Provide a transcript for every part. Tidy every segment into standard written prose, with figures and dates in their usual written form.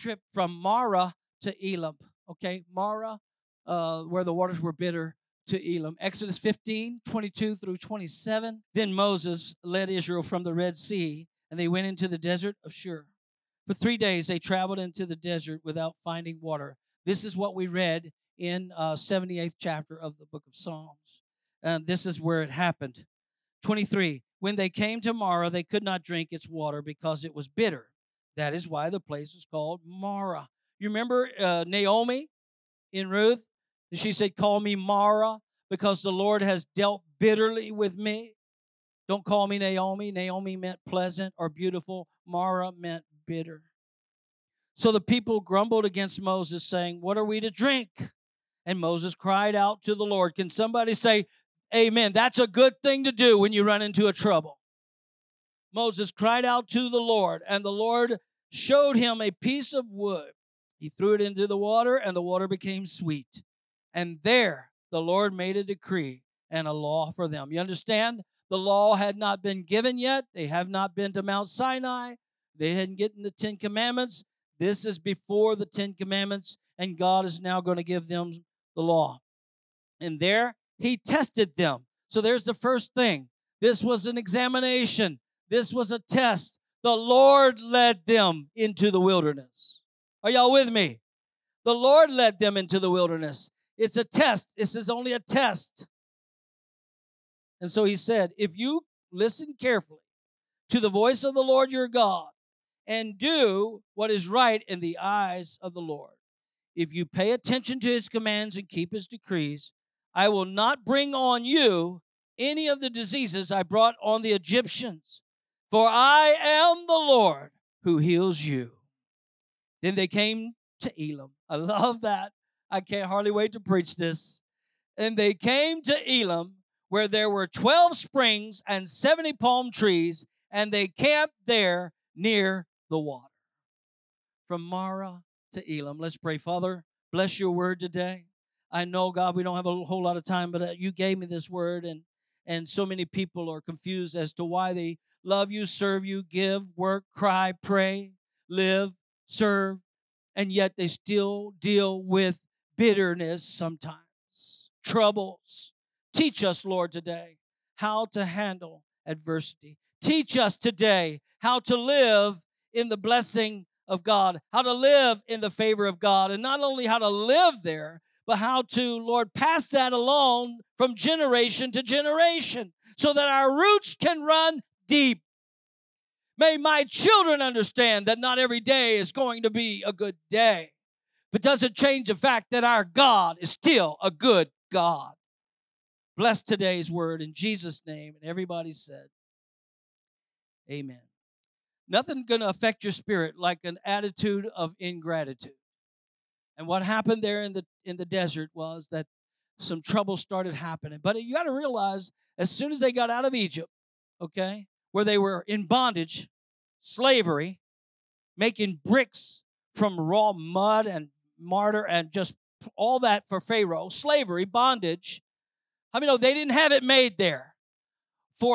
trip from Mara to Elim. Okay, Mara, where the waters were bitter, to Elim. Exodus 15:22 through 27. Then Moses led Israel from the Red Sea, and they went into the desert of Shur. For 3 days they traveled into the desert without finding water. This is what we read in 78th chapter of the book of Psalms. And this is where it happened. 23. When they came to Mara, they could not drink its water because it was bitter. That is why the place is called Mara. You remember Naomi in Ruth? She said, call me Mara because the Lord has dealt bitterly with me. Don't call me Naomi. Naomi meant pleasant or beautiful. Mara meant bitter. So the people grumbled against Moses, saying, what are we to drink? And Moses cried out to the Lord. Can somebody say, amen? That's a good thing to do when you run into a trouble. Moses cried out to the Lord, and the Lord showed him a piece of wood. He threw it into the water, and the water became sweet. And there the Lord made a decree and a law for them. You understand? The law had not been given yet. They have not been to Mount Sinai. They hadn't gotten the 10 Commandments. This is before the 10 Commandments, and God is now going to give them the law. And there he tested them. So there's the first thing. This was an examination. This was a test. The Lord led them into the wilderness. Are y'all with me? The Lord led them into the wilderness. It's a test. This is only a test. And so he said, if you listen carefully to the voice of the Lord your God and do what is right in the eyes of the Lord, if you pay attention to his commands and keep his decrees, I will not bring on you any of the diseases I brought on the Egyptians, for I am the Lord who heals you. Then they came to Elim. I love that. I can't hardly wait to preach this. And they came to Elim, where there were 12 springs and 70 palm trees, and they camped there near the water. From Mara to Elim. Let's pray. Father, bless your word today. I know, God, we don't have a whole lot of time, but you gave me this word, and so many people are confused as to why they love you, serve you, give, work, cry, pray, live, serve, and yet they still deal with bitterness sometimes, troubles. Teach us, Lord, today how to handle adversity. Teach us today how to live in the blessing of God, how to live in the favor of God, and not only how to live there, but how to, Lord, pass that along from generation to generation so that our roots can run deep. May my children understand that not every day is going to be a good day, but doesn't change the fact that our God is still a good God. Bless today's word in Jesus' name. And everybody said, amen. Nothing going to affect your spirit like an attitude of ingratitude. And what happened there in the desert was that some trouble started happening. But you got to realize, as soon as they got out of Egypt, okay, where they were in bondage, slavery, making bricks from raw mud and mortar and just all that for Pharaoh, slavery, bondage. I mean, no, they didn't have it made there. For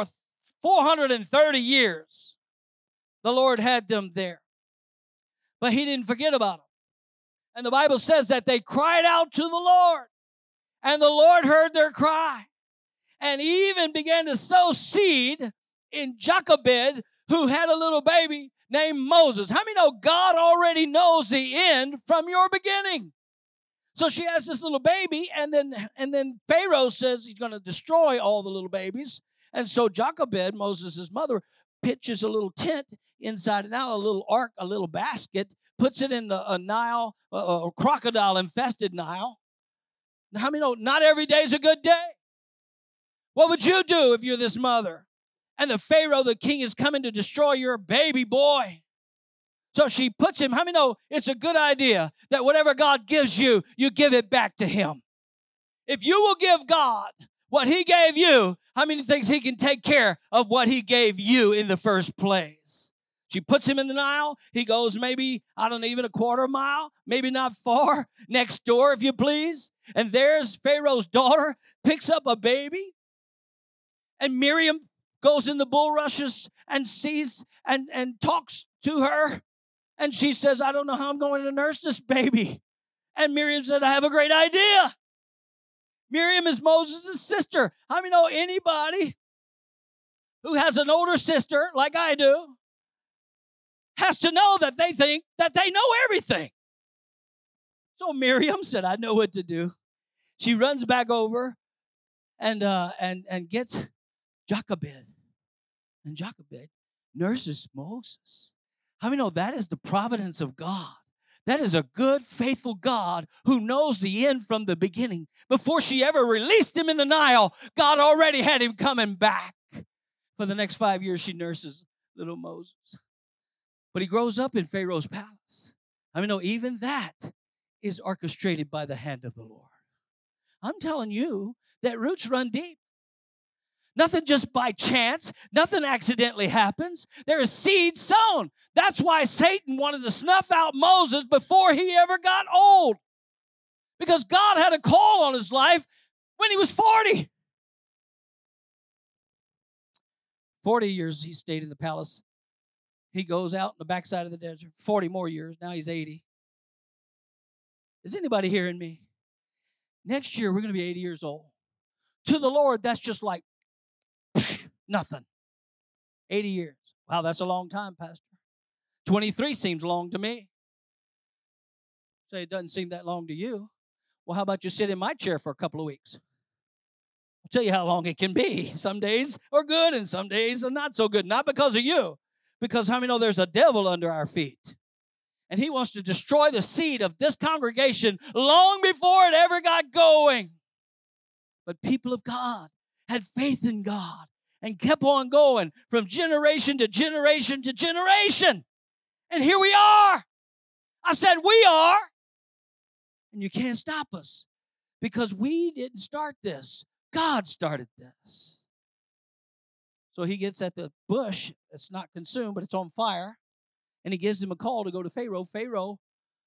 430 years, the Lord had them there. But he didn't forget about them. And the Bible says that they cried out to the Lord, and the Lord heard their cry, and he even began to sow seed in Jochebed, who had a little baby named Moses. How many know God already knows the end from your beginning? So she has this little baby, and then Pharaoh says he's going to destroy all the little babies. And so Jochebed, Moses' mother, pitches a little tent inside and out, a little ark, a little basket, puts it in the Nile, crocodile-infested Nile. Now, how many know not every day is a good day? What would you do if you're this mother? And the Pharaoh, the king, is coming to destroy your baby boy. So she puts him, how many know it's a good idea that whatever God gives you, you give it back to him? If you will give God what he gave you, how many thinks he can take care of what he gave you in the first place? She puts him in the Nile. He goes maybe, I don't know, even a quarter mile, maybe not far, next door, if you please. And there's Pharaoh's daughter, picks up a baby. And Miriam goes in the bulrushes and sees and talks to her. And she says, I don't know how I'm going to nurse this baby. And Miriam said, I have a great idea. Miriam is Moses' sister. How many know anybody who has an older sister like I do has to know that they think that they know everything? So Miriam said, I know what to do. She runs back over and gets Jochebed. And Jochebed nurses Moses. How many know that is the providence of God? That is a good, faithful God who knows the end from the beginning. Before she ever released him in the Nile, God already had him coming back. For the next 5 years, she nurses little Moses. But he grows up in Pharaoh's palace. I mean, no, even that is orchestrated by the hand of the Lord. I'm telling you that roots run deep. Nothing just by chance. Nothing accidentally happens. There is seed sown. That's why Satan wanted to snuff out Moses before he ever got old. Because God had a call on his life when he was 40. 40 years he stayed in the palace. He goes out in the backside of the desert. 40 more years. Now he's 80. Is anybody hearing me? Next year, we're going to be 80 years old. To the Lord, that's just like nothing. 80 years. Wow, that's a long time, Pastor. 23 seems long to me. Say it doesn't seem that long to you. Well, how about you sit in my chair for a couple of weeks? I'll tell you how long it can be. Some days are good and some days are not so good. Not because of you. Because how many know there's a devil under our feet? And he wants to destroy the seed of this congregation long before it ever got going. But people of God had faith in God and kept on going from generation to generation to generation. And here we are. I said we are. And you can't stop us because we didn't start this. God started this. So he gets at the bush. It's not consumed, but it's on fire. And he gives him a call to go to Pharaoh. Pharaoh,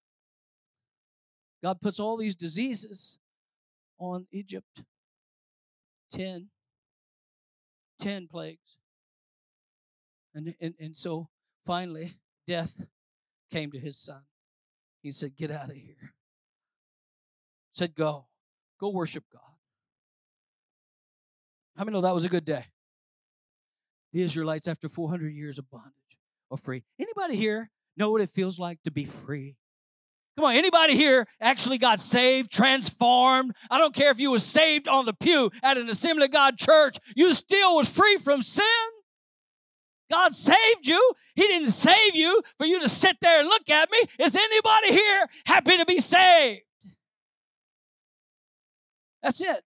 God puts all these diseases on Egypt. 10 plagues. And so finally, death came to his son. He said, get out of here. Said, go worship God. How many know that was a good day? The Israelites, after 400 years of bondage, are free. Anybody here know what it feels like to be free? Come on, anybody here actually got saved, transformed? I don't care if you were saved on the pew at an Assembly of God church. You still was free from sin. God saved you. He didn't save you for you to sit there and look at me. Is anybody here happy to be saved? That's it.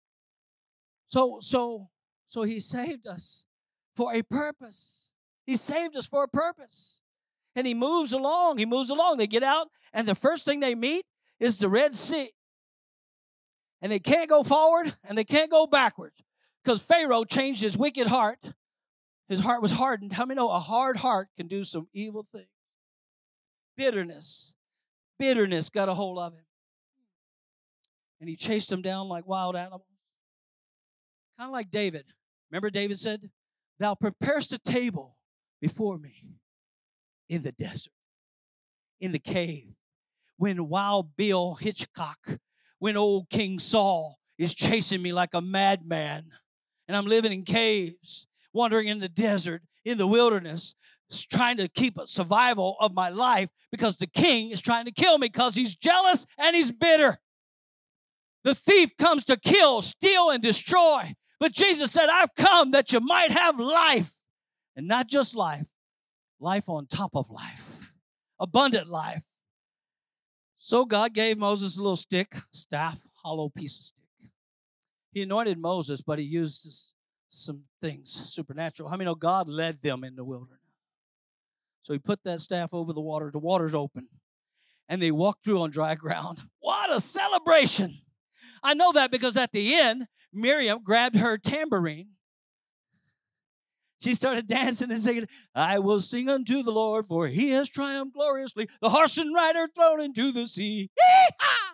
So he saved us for a purpose. He saved us for a purpose. And he moves along. They get out, and the first thing they meet is the Red Sea. And they can't go forward, and they can't go backwards because Pharaoh changed his wicked heart. His heart was hardened. How many know a hard heart can do some evil things? Bitterness got a hold of him. And he chased them down like wild animals. Kind of like David. Remember David said, thou preparest a table before me in the desert, in the cave, when Wild Bill Hitchcock, when old King Saul is chasing me like a madman, and I'm living in caves, wandering in the desert, in the wilderness, trying to keep a survival of my life because the king is trying to kill me because he's jealous and he's bitter. The thief comes to kill, steal, and destroy. But Jesus said, I've come that you might have life, and not just life on top of life, abundant life. So God gave Moses a little staff, hollow piece of stick. He anointed Moses, but he used some things supernatural. How many know God led them in the wilderness? So he put that staff over the water's open, and they walked through on dry ground. What a celebration! I know that because at the end, Miriam grabbed her tambourine. She started dancing and singing, I will sing unto the Lord, for he has triumphed gloriously. The horse and rider thrown into the sea. Yee-haw!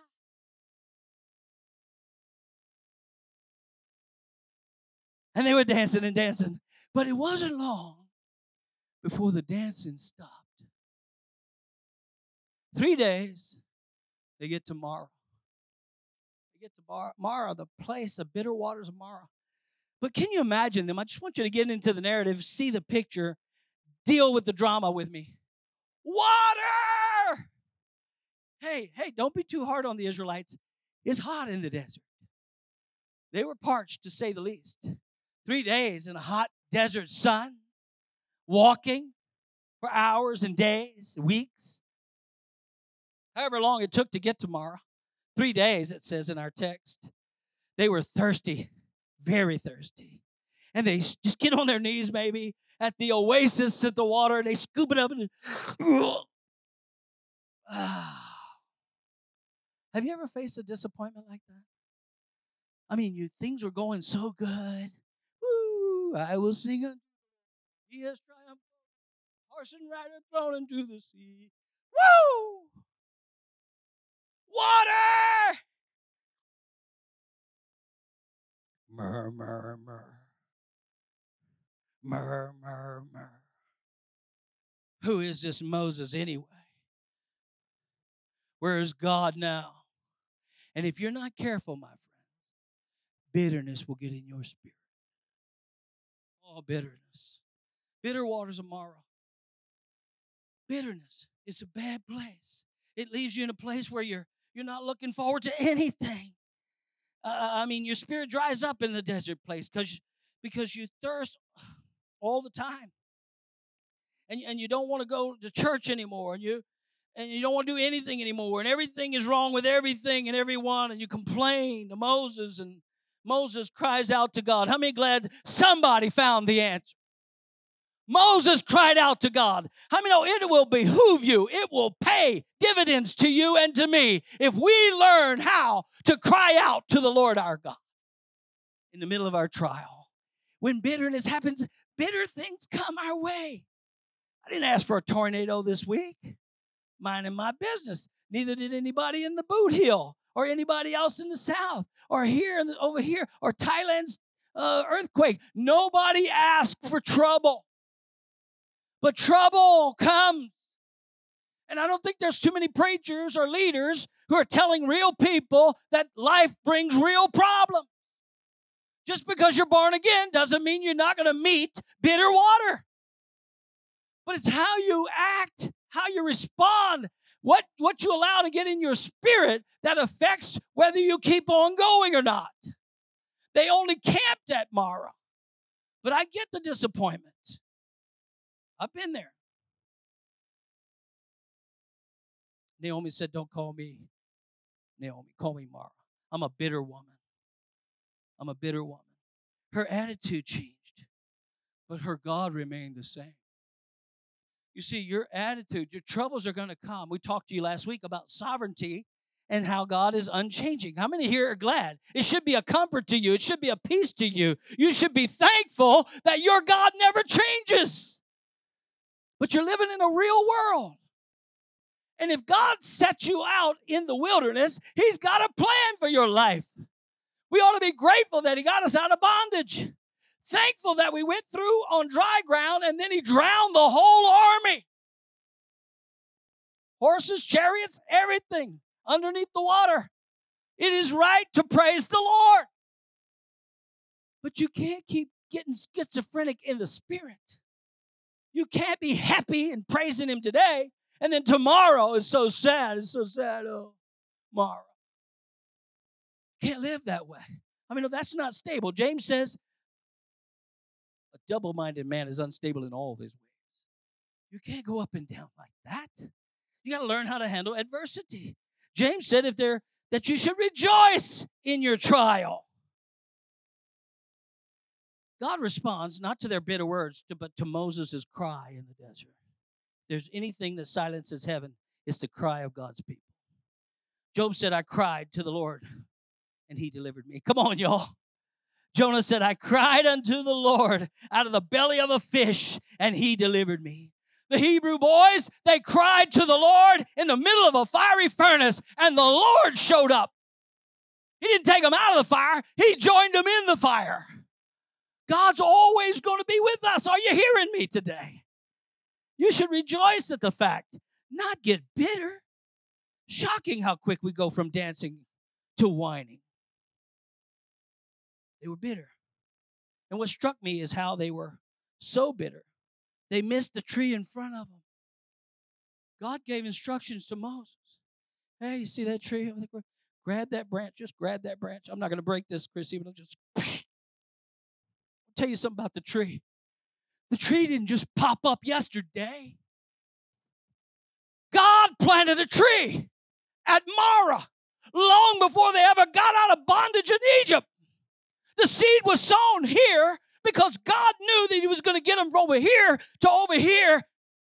And they were dancing and dancing. But it wasn't long before the dancing stopped. 3 days, they get to Marah. They get to Marah, the place of bitter waters of Marah. But can you imagine them? I just want you to get into the narrative, see the picture, deal with the drama with me. Water! Hey, don't be too hard on the Israelites. It's hot in the desert. They were parched, to say the least. 3 days in a hot desert sun, walking for hours and days, weeks. However long it took to get to Marah. 3 days, it says in our text. They were thirsty, very thirsty. And they just get on their knees maybe at the oasis at the water, and they scoop it up. And have you ever faced a disappointment like that? I mean, things were going so good. Woo, I will sing it. He has triumphed. Horse and rider thrown into the sea. Woo! Water! Murr, murr, murr. Murr, murr, murr. Who is this Moses anyway? Where is God now? And if you're not careful, my friends, bitterness will get in your spirit. Oh, bitterness. Bitter waters of Marah. Bitterness is a bad place. It leaves you in a place where you're not looking forward to anything. I mean, your spirit dries up in the desert place because you thirst all the time. And you don't want to go to church anymore. And you don't want to do anything anymore. And everything is wrong with everything and everyone. And you complain to Moses. And Moses cries out to God. How many glad somebody found the answer? Moses cried out to God. How many know it will behoove you? It will pay dividends to you and to me if we learn how to cry out to the Lord our God in the middle of our trial. When bitterness happens, bitter things come our way. I didn't ask for a tornado this week. Minding my business. Neither did anybody in the Boot Hill or anybody else in the South or here over here or Thailand's earthquake. Nobody asked for trouble. But trouble comes. And I don't think there's too many preachers or leaders who are telling real people that life brings real problems. Just because you're born again doesn't mean you're not going to meet bitter water. But it's how you act, how you respond, what you allow to get in your spirit that affects whether you keep on going or not. They only camped at Marah. But I get the disappointment. I've been there. Naomi said, don't call me Naomi. Call me Mara. I'm a bitter woman. I'm a bitter woman. Her attitude changed, but her God remained the same. You see, your attitude, your troubles are going to come. We talked to you last week about sovereignty and how God is unchanging. How many here are glad? It should be a comfort to you. It should be a peace to you. You should be thankful that your God never changes. But you're living in a real world. And if God sets you out in the wilderness, He's got a plan for your life. We ought to be grateful that He got us out of bondage. Thankful that we went through on dry ground and then He drowned the whole army. Horses, chariots, everything underneath the water. It is right to praise the Lord. But you can't keep getting schizophrenic in the spirit. You can't be happy and praising Him today, and then tomorrow is so sad. It's so sad. Oh, Mara. Can't live that way. I mean, no, that's not stable. James says, a double-minded man is unstable in all of his ways. You can't go up and down like that. You got to learn how to handle adversity. James said that you should rejoice in your trial. God responds not to their bitter words, but to Moses' cry in the desert. If there's anything that silences heaven, it's the cry of God's people. Job said, I cried to the Lord, and He delivered me. Come on, y'all. Jonah said, I cried unto the Lord out of the belly of a fish, and He delivered me. The Hebrew boys, they cried to the Lord in the middle of a fiery furnace, and the Lord showed up. He didn't take them out of the fire. He joined them in the fire. God's always going to be with us. Are you hearing me today? You should rejoice at the fact, not get bitter. Shocking how quick we go from dancing to whining. They were bitter. And what struck me is how they were so bitter. They missed the tree in front of them. God gave instructions to Moses. Hey, you see that tree? Grab that branch. Just grab that branch. I'm not going to break this, Chrissy, but I'll just tell you something about the tree. The tree didn't just pop up yesterday. God planted a tree at Marah long before they ever got out of bondage in Egypt. The seed was sown here because God knew that he was going to get them from over here to over here.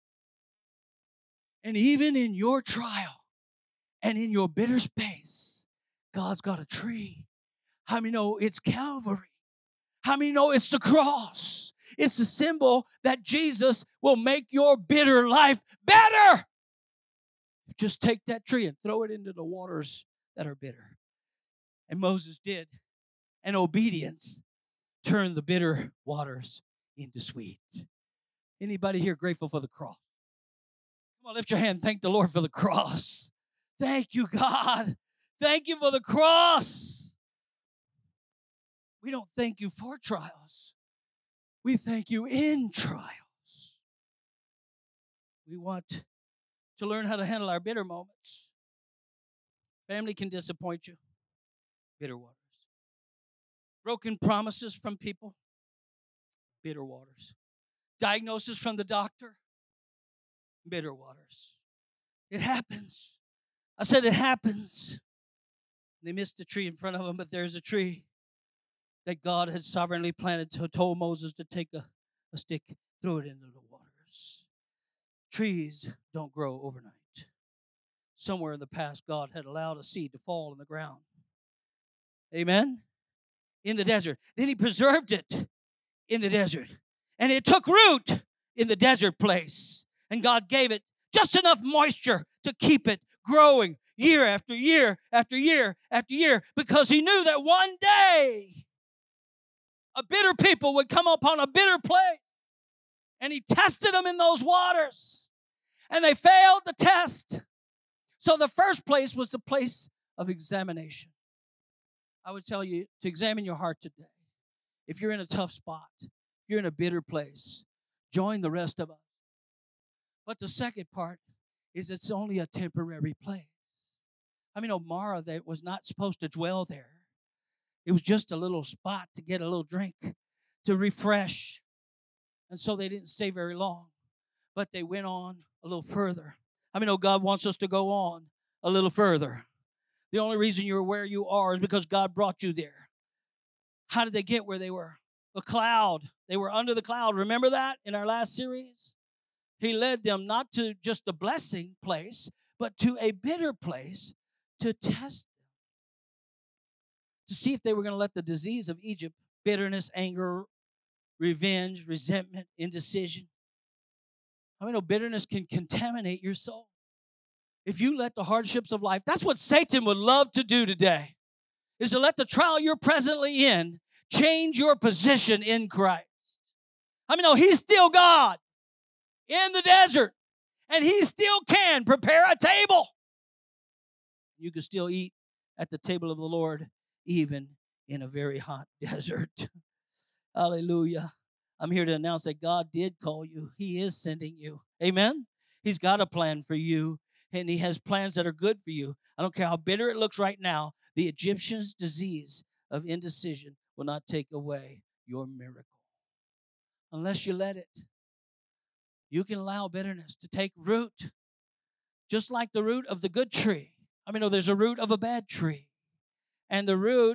And even in your trial and in your bitter space, God's got a tree. How many know it's Calvary? How many know it's the cross? It's the symbol that Jesus will make your bitter life better. Just take that tree and throw it into the waters that are bitter. And Moses did. And obedience turned the bitter waters into sweet. Anybody here grateful for the cross? Come on, lift your hand. Thank the Lord for the cross. Thank you, God. Thank you for the cross. We don't thank you for trials. We thank you in trials. We want to learn how to handle our bitter moments. Family can disappoint you. Bitter waters. Broken promises from people. Bitter waters. Diagnosis from the doctor. Bitter waters. It happens. I said it happens. They missed the tree in front of them, but there's a tree that God had sovereignly planted, told Moses to take a stick, throw it into the waters. Trees don't grow overnight. Somewhere in the past, God had allowed a seed to fall in the ground. Amen? In the desert. Then he preserved it in the desert. And it took root in the desert place. And God gave it just enough moisture to keep it growing year after year after year after year, because he knew that one day a bitter people would come upon a bitter place. And he tested them in those waters. And they failed the test. So the first place was the place of examination. I would tell you to examine your heart today. If you're in a tough spot, if you're in a bitter place, join the rest of us. But the second part is it's only a temporary place. I mean, Marah, that was not supposed to dwell there. It was just a little spot to get a little drink, to refresh. And so they didn't stay very long. But they went on a little further. I mean, God wants us to go on a little further. The only reason you're where you are is because God brought you there. How did they get where they were? A cloud. They were under the cloud. Remember that in our last series? He led them not to just a blessing place, but to a bitter place to test them. To see if they were going to let the disease of Egypt, bitterness, anger, revenge, resentment, indecision. I mean, bitterness can contaminate your soul. If you let the hardships of life, that's what Satan would love to do today, is to let the trial you're presently in change your position in Christ. I mean, he's still God in the desert, and he still can prepare a table. You can still eat at the table of the Lord, even in a very hot desert. Hallelujah. I'm here to announce that God did call you. He is sending you. Amen? He's got a plan for you, and he has plans that are good for you. I don't care how bitter it looks right now. The Egyptian's disease of indecision will not take away your miracle unless you let it. You can allow bitterness to take root, just like the root of the good tree. I mean, there's a root of a bad tree, and the root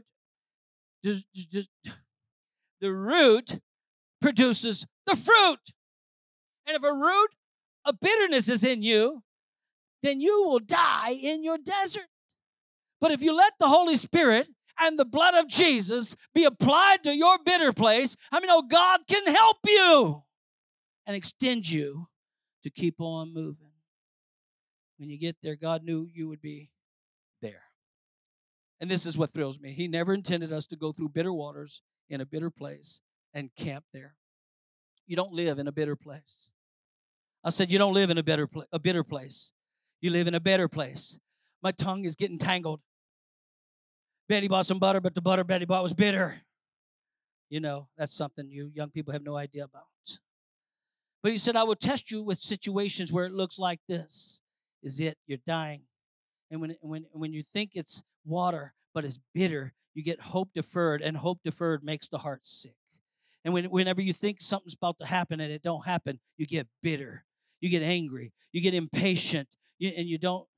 produces the fruit. And if a root of bitterness is in you, then you will die in your desert. But if you let the Holy Spirit and the blood of Jesus be applied to your bitter place, God can help you and extend you to keep on moving. When you get there, God knew you would be there. And this is what thrills me. He never intended us to go through bitter waters in a bitter place and camp there. You don't live in a bitter place. I said you don't live in a bitter place. You live in a better place. My tongue is getting tangled. Betty bought some butter, but the butter Betty bought was bitter. You know, that's something you young people have no idea about. But he said, I will test you with situations where it looks like this. Is it? You're dying. And when you think it's water, but it's bitter, you get hope deferred, and hope deferred makes the heart sick. And whenever you think something's about to happen and it don't happen, you get bitter. You get angry. You get impatient. And you don't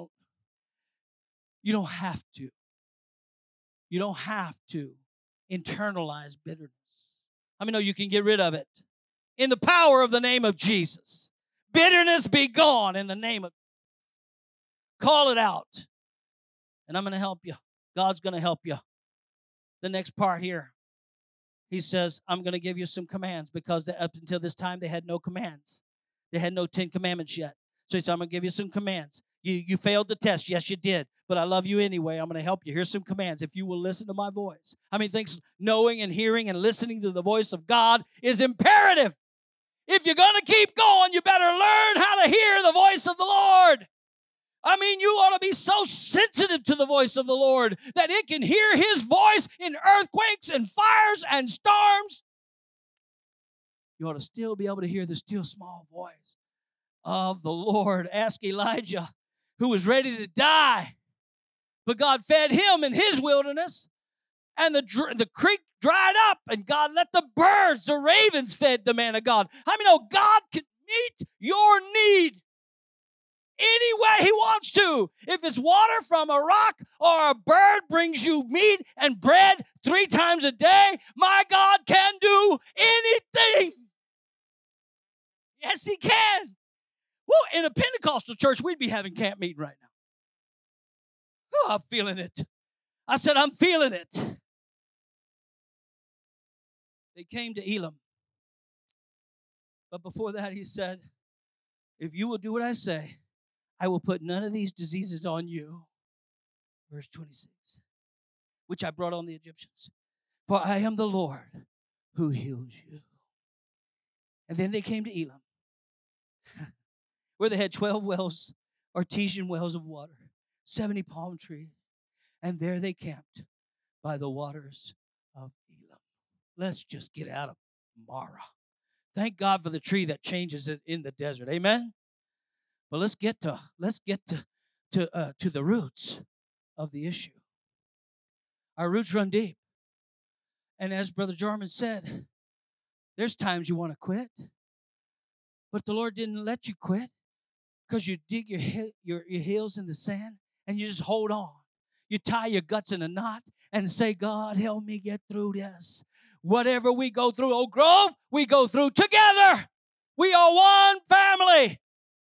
have to. You don't have to internalize bitterness. I mean, no, you can get rid of it in the power of the name of Jesus. Bitterness be gone in the name of. Call it out. And I'm going to help you. God's going to help you. The next part here, he says, I'm going to give you some commands, because up until this time they had no commands. They had no 10 commandments yet. So he said, I'm going to give you some commands. You failed the test. Yes, you did. But I love you anyway. I'm going to help you. Here's some commands if you will listen to my voice. I mean, things knowing and hearing and listening to the voice of God is imperative. If you're going to keep going, you better learn how to hear the voice of the Lord. I mean, you ought to be so sensitive to the voice of the Lord that it can hear his voice in earthquakes and fires and storms. You ought to still be able to hear the still small voice of the Lord. Ask Elijah, who was ready to die, but God fed him in his wilderness, and the creek dried up, and God let the birds, the ravens, fed the man of God. I mean, God can meet your need any way he wants to. If it's water from a rock or a bird brings you meat and bread 3 times a day, my God can do anything. Yes, he can. Well, in a Pentecostal church, we'd be having camp meeting right now. Oh, I'm feeling it. I said, I'm feeling it. They came to Elim. But before that, he said, if you will do what I say, I will put none of these diseases on you. Verse 26, which I brought on the Egyptians. For I am the Lord who heals you. And then they came to Elim, where they had 12 wells, artesian wells of water, 70 palm trees. And there they camped by the waters of Elim. Let's just get out of Mara. Thank God for the tree that changes it in the desert. Amen? But let's get to the roots of the issue. Our roots run deep. And as Brother Jarman said, there's times you want to quit, but the Lord didn't let you quit because you dig your heels in the sand and you just hold on. You tie your guts in a knot and say, God, help me get through this. Whatever we go through, Oak Grove, we go through together. We are one family.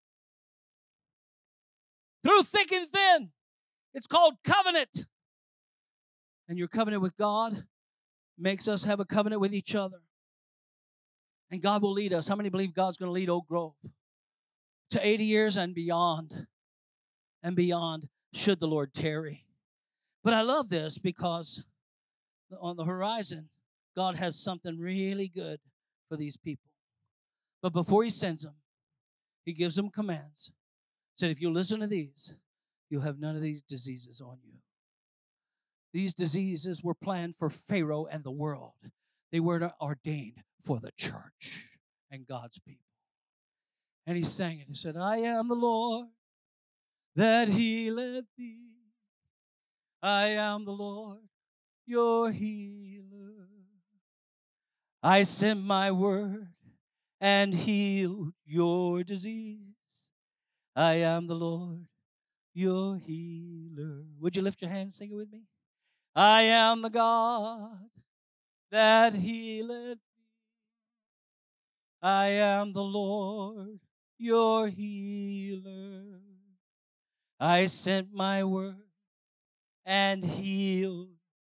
Through thick and thin. It's called covenant. And your covenant with God makes us have a covenant with each other. And God will lead us. How many believe God's going to lead Oak Grove to 80 years and beyond? And beyond, should the Lord tarry. But I love this because on the horizon, God has something really good for these people. But before he sends them, he gives them commands. Said, if you listen to these, you'll have none of these diseases on you. These diseases were planned for Pharaoh and the world. They were ordained for the church and God's people. And he sang it. He said, I am the Lord that healeth thee. I am the Lord, your healer. I sent my word and healed your disease. I am the Lord, your healer. Would you lift your hands and sing it with me? I am the God that healeth thee. I am the Lord, your healer. I sent my word and healed.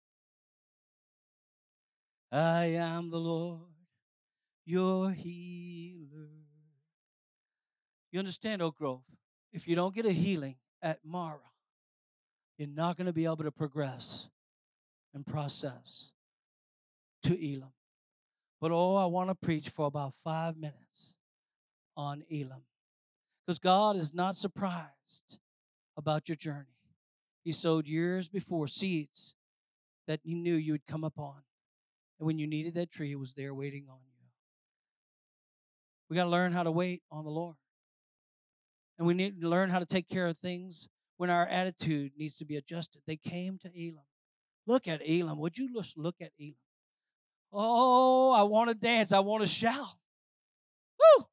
I am the Lord, your healer. You understand, Oak Grove? If you don't get a healing at Mara, you're not going to be able to progress and process to Elim. But I want to preach for about 5 minutes on Elim. Because God is not surprised about your journey. He sowed years before seeds that he knew you would come upon. And when you needed that tree, it was there waiting on you. We got to learn how to wait on the Lord. And we need to learn how to take care of things when our attitude needs to be adjusted. They came to Elim. Look at Elim. Would you just look at Elim? Oh, I want to dance. I want to shout. Woo!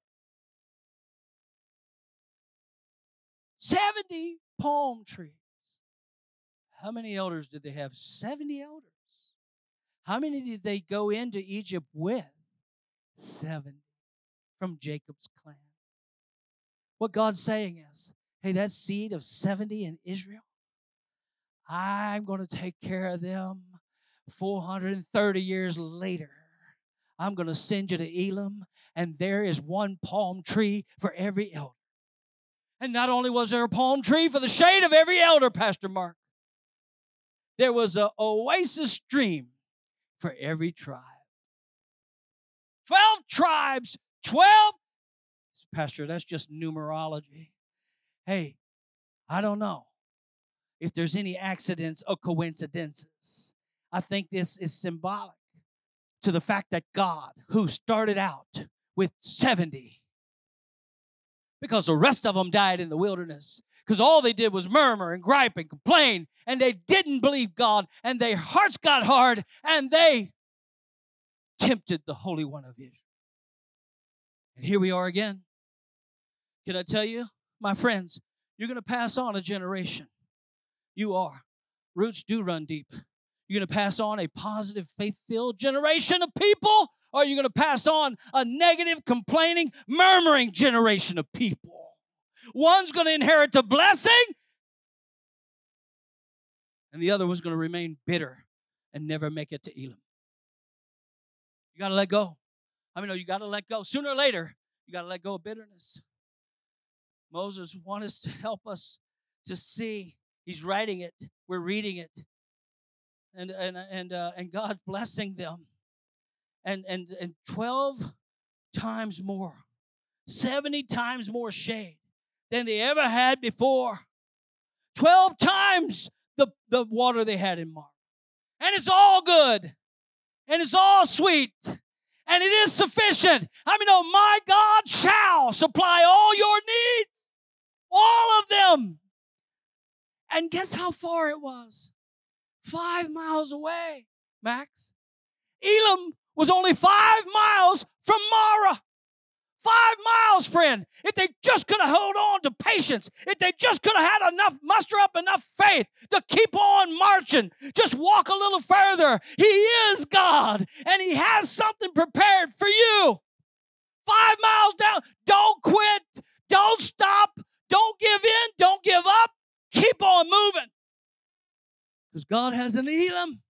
70 palm trees. How many elders did they have? 70 elders. How many did they go into Egypt with? 70 from Jacob's clan. What God's saying is, hey, that seed of 70 in Israel, I'm going to take care of them 430 years later. I'm going to send you to Elim, and there is one palm tree for every elder. And not only was there a palm tree for the shade of every elder, Pastor Mark, there was an oasis stream for every tribe. 12 tribes, 12. Pastor, that's just numerology. Hey, I don't know if there's any accidents or coincidences. I think this is symbolic to the fact that God, who started out with 70, because the rest of them died in the wilderness, because all they did was murmur and gripe and complain, and they didn't believe God, and their hearts got hard, and they tempted the Holy One of Israel. And here we are again. Can I tell you, my friends, you're going to pass on a generation. You are. Roots do run deep. You're going to pass on a positive, faith-filled generation of people, or you're going to pass on a negative, complaining, murmuring generation of people. One's going to inherit the blessing, and the other one's going to remain bitter and never make it to Elim. You got to let go. You got to let go. Sooner or later, you got to let go of bitterness. Moses wants us to help us to see. He's writing it. We're reading it. And God's blessing them. And 12 times more, 70 times more shade than they ever had before. 12 times the water they had in Marah. And it's all good. And it's all sweet. And it is sufficient. My God shall supply all your needs. All of them. And guess how far it was? 5 miles away, Max. Elim was only 5 miles from Marah. 5 miles, friend. If they just could have held on to patience, if they just could have had muster up enough faith to keep on marching, just walk a little further. He is God, and He has something prepared for you. 5 miles down. Don't quit. Don't stop. Don't give in. Don't give up. Keep on moving. Because God has an Elim.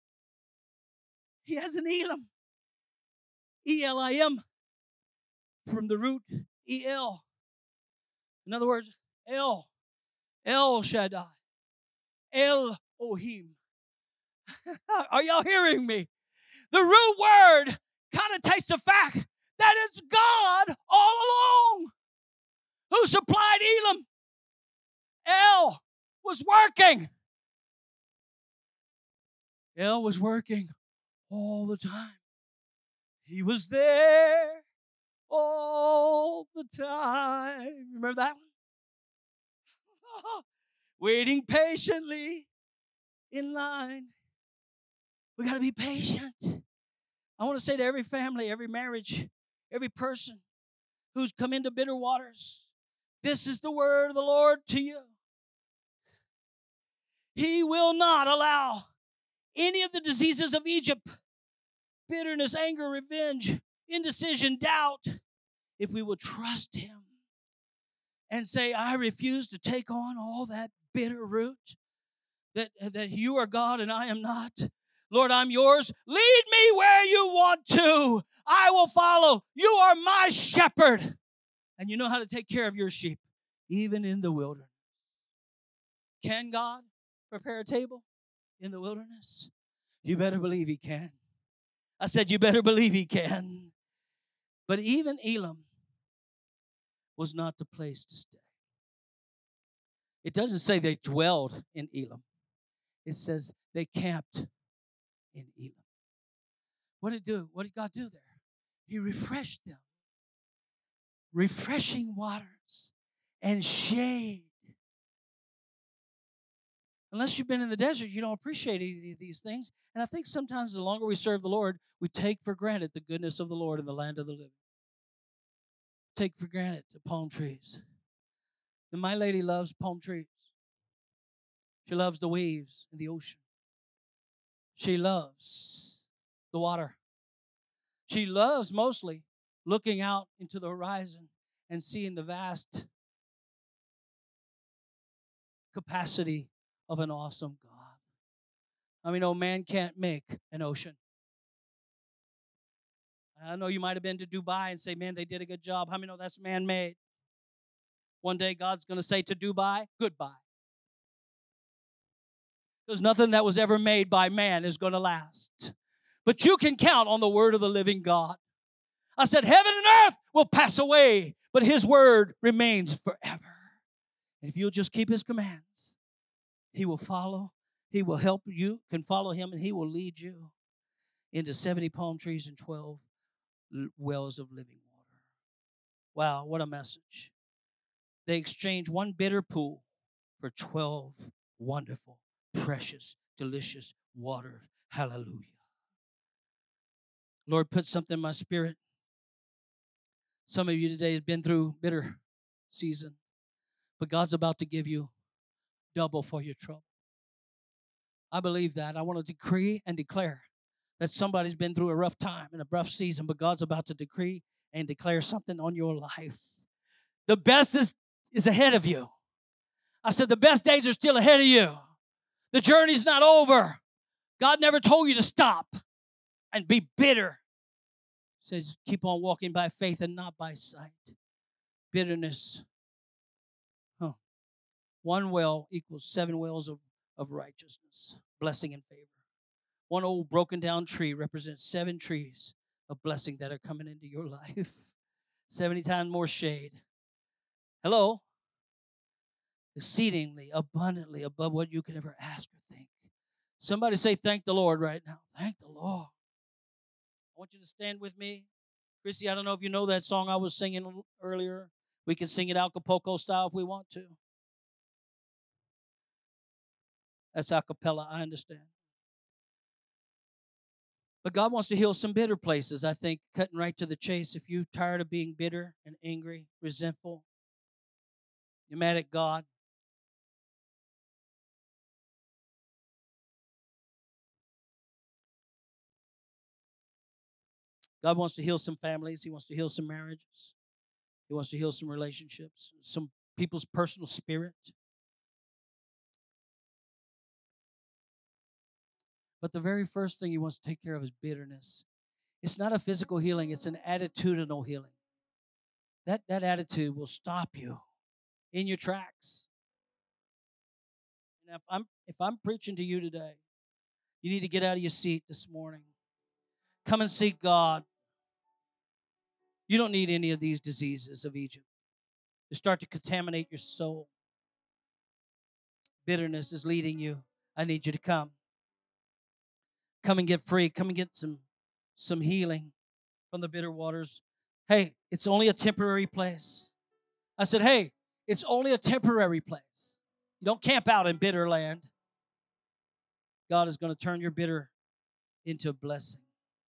He has an Elim. E-L-I-M. From the root E-L. In other words, El Shaddai. Elohim. Are y'all hearing me? The root word connotates the fact that it's God all along who supplied Elim. El was working. El was working all the time. He was there all the time. Remember that one? Waiting patiently in line. We got to be patient. I want to say to every family, every marriage, every person who's come into bitter waters, this is the word of the Lord to you. He will not allow any of the diseases of Egypt, bitterness, anger, revenge, indecision, doubt, if we will trust Him and say, I refuse to take on all that bitter root, that you are God and I am not. Lord, I'm yours. Lead me where you want to. I will follow. You are my shepherd. And you know how to take care of your sheep, even in the wilderness. Can God prepare a table in the wilderness? You better believe He can. I said, you better believe He can. But even Elim was not the place to stay. It doesn't say they dwelled in Elim. It says they camped in Elim. What did God do there? He refreshed them. Refreshing waters and shade. Unless you've been in the desert, you don't appreciate these things. And I think sometimes the longer we serve the Lord, we take for granted the goodness of the Lord in the land of the living. Take for granted the palm trees. And my lady loves palm trees. She loves the waves in the ocean. She loves the water. She loves mostly looking out into the horizon and seeing the vast capacity of an awesome God. I mean, man can't make an ocean. I know you might have been to Dubai and say, man, they did a good job. How many know that's man-made? One day God's going to say to Dubai, goodbye. Because nothing that was ever made by man is going to last. But you can count on the word of the living God. I said, heaven and earth will pass away, but his word remains forever. And if you'll just keep his commands, he will follow. He will help you, can follow him, and he will lead you into 70 palm trees and 12 wells of living water. Wow, what a message. They exchanged one bitter pool for 12 wonderful, precious, delicious waters. Hallelujah. Lord, put something in my spirit. Some of you today have been through bitter season, but God's about to give you double for your trouble. I believe that. I want to decree and declare that somebody's been through a rough time and a rough season, but God's about to decree and declare something on your life. The best is ahead of you. I said the best days are still ahead of you. The journey's not over. God never told you to stop and be bitter. He says keep on walking by faith and not by sight. Bitterness. One well equals 7 wells of righteousness, blessing and favor. One old broken down tree represents 7 trees of blessing that are coming into your life. 70 times more shade. Hello? Exceedingly, abundantly above what you could ever ask or think. Somebody say, thank the Lord right now. Thank the Lord. I want you to stand with me. Chrissy, I don't know if you know that song I was singing earlier. We can sing it Acapulco style if we want to. That's a cappella, I understand. But God wants to heal some bitter places, I think, cutting right to the chase. If you're tired of being bitter and angry, resentful, you're mad at God. God wants to heal some families. He wants to heal some marriages. He wants to heal some relationships, some people's personal spirit. But the very first thing he wants to take care of is bitterness. It's not a physical healing. It's an attitudinal healing. That attitude will stop you in your tracks. And if I'm preaching to you today, you need to get out of your seat this morning. Come and seek God. You don't need any of these diseases of Egypt to start to contaminate your soul. Bitterness is leading you. I need you to come. Come and get free. Come and get some healing from the bitter waters. Hey, it's only a temporary place. I said, hey, it's only a temporary place. You don't camp out in bitter land. God is going to turn your bitter into a blessing.